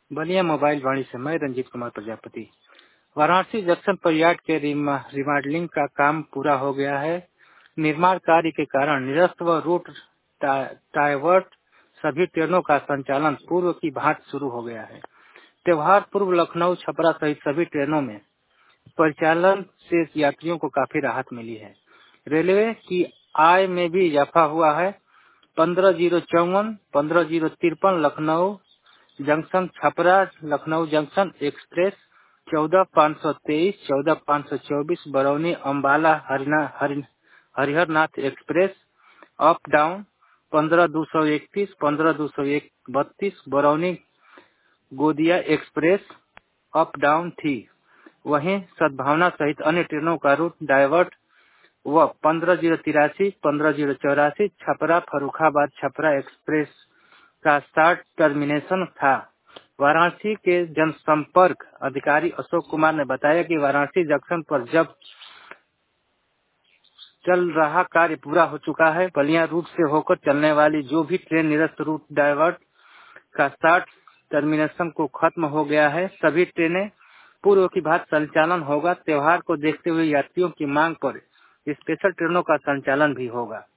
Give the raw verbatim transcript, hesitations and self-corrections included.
Ballia mobile Vani से मैं Ranjit Kumar Prajapati. Varanasi junction पर यार्ड के रिमॉडलिंग का काम पूरा हो गया है। निर्माण कार्य के कारण निरस्त व रूट डायवर्ट सभी ट्रेनों का संचालन पूर्व की भांति शुरू हो गया है। त्योहार पूर्व लखनऊ छपरा सहित सभी ट्रेनों में परिचालन से यात्रियों को काफी राहत मिली है। रेलवे की आय में भी इजाफा हुआ है। पंद्रह जीरो चौवन पंद्रह जीरो तिरपन Lucknow junction Chhapra Lucknow junction express चौदह पाँच सौ तेईस चौदह पाँच सौ चौबीस Barauni Ambala Harihar Nath express up down पंद्रह दो सौ इकतीस पंद्रह दो सौ बत्तीस बरौनी गोदिया एक्सप्रेस अप डाउन थी। वहीं सद्भावना सहित अन्य ट्रेनों का रूट डाइवर्ट व पंद्रह जीरो तिरासी पंद्रह जीरो चौरासी छपरा फरुखाबाद छपरा एक्सप्रेस का स्टार्ट टर्मिनेशन था। वाराणसी के जनसंपर्क अधिकारी अशोक कुमार ने बताया कि वाराणसी जंक्शन पर जब चल रहा कार्य पूरा हो चुका है। बलिया रूट से होकर चलने वाली जो भी ट्रेन निरस्त रूट डाइवर्ट का स्टार्ट टर्मिनेशन को खत्म हो गया है। सभी ट्रेनें पूर्व की भांति संचालन होगा। त्योहार को देखते हुए यात्रियों की मांग पर स्पेशल ट्रेनों का संचालन भी होगा।